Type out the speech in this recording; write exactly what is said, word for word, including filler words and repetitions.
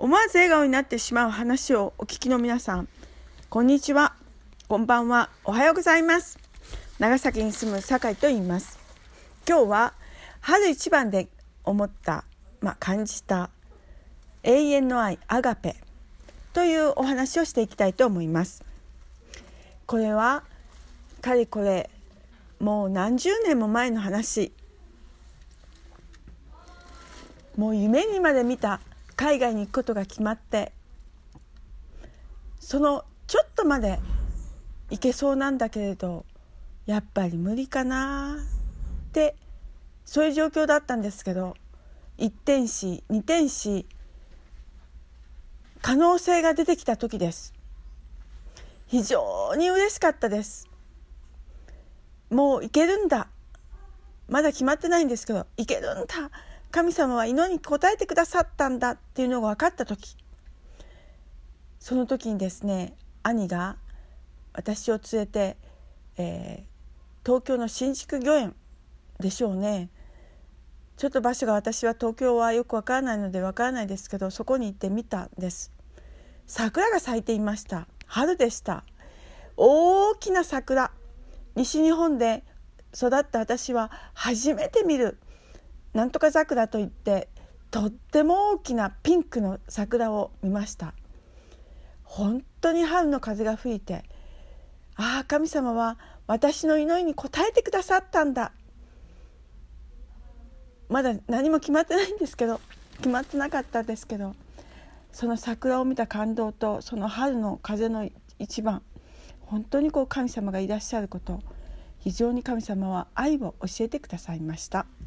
思わず笑顔になってしまう話をお聞きの皆さん、こんにちは、こんばんは、おはようございます。長崎に住む酒井と言います。今日は春一番で思った、まあ、感じた永遠の愛アガペというお話をしていきたいと思います。これはかれこれもう何十年も前の話、もう夢にまで見た海外に行くことが決まって、そのちょっとまで行けそうなんだけれどやっぱり無理かなって、そういう状況だったんですけど、一転し二転し可能性が出てきた時です。非常に嬉しかったです。もう行けるんだ、まだ決まってないんですけど行けるんだ、神様は祈りに応えてくださったんだっていうのが分かった時、その時にですね、兄が私を連れて、えー、東京の新宿御苑でしょうね、ちょっと場所が私は東京はよく分からないので分からないですけど、そこに行ってみたんです。桜が咲いていました。春でした。大きな桜、西日本で育った私は初めて見るなんとか桜といって、とっても大きなピンクの桜を見ました。本当に春の風が吹いて、ああ、神様は私の祈りに応えてくださったんだ。まだ何も決まってないんですけど、決まってなかったですけど、その桜を見た感動と、その春の風の一番、本当にこう神様がいらっしゃること、非常に神様は愛を教えてくださいました。